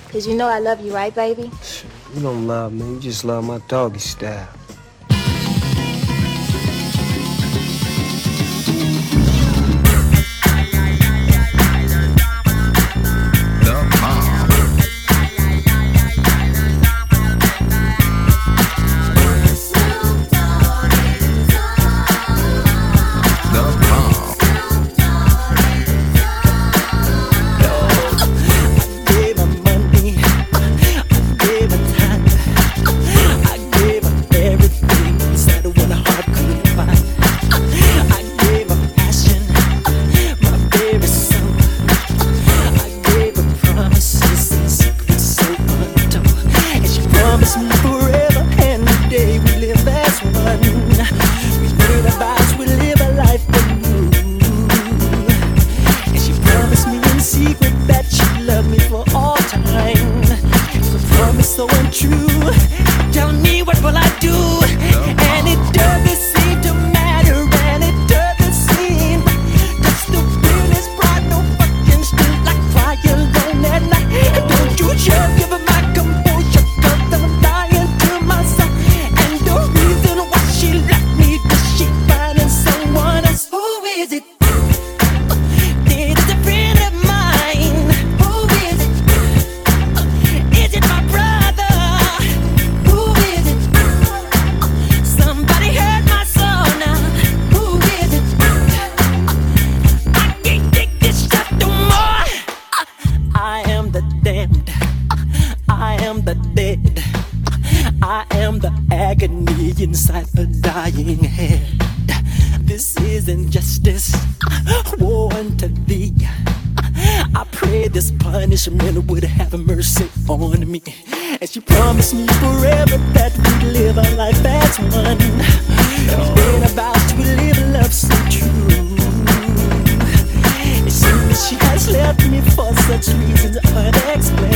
Cause you know I love you, right, baby? You don't love me, you just love my doggy style. So untrue, tell me what will I do? And it doesn't seem to matter, and it doesn't seem just the wind is bright, no fucking still like fire alone at night. Don't you just give up my composure, cause I'm dying to myself. And the reason why she left me, cause she finding someone else. Who is it? It is a friend of mine. Who is it? Is it my brother? I am the agony inside the dying head. This is injustice, woe unto thee. I pray this punishment would have mercy on me. And she promised me forever that we'd live a life as one. We've been about to live a love so true. It seems she has left me for such reasons unexplained.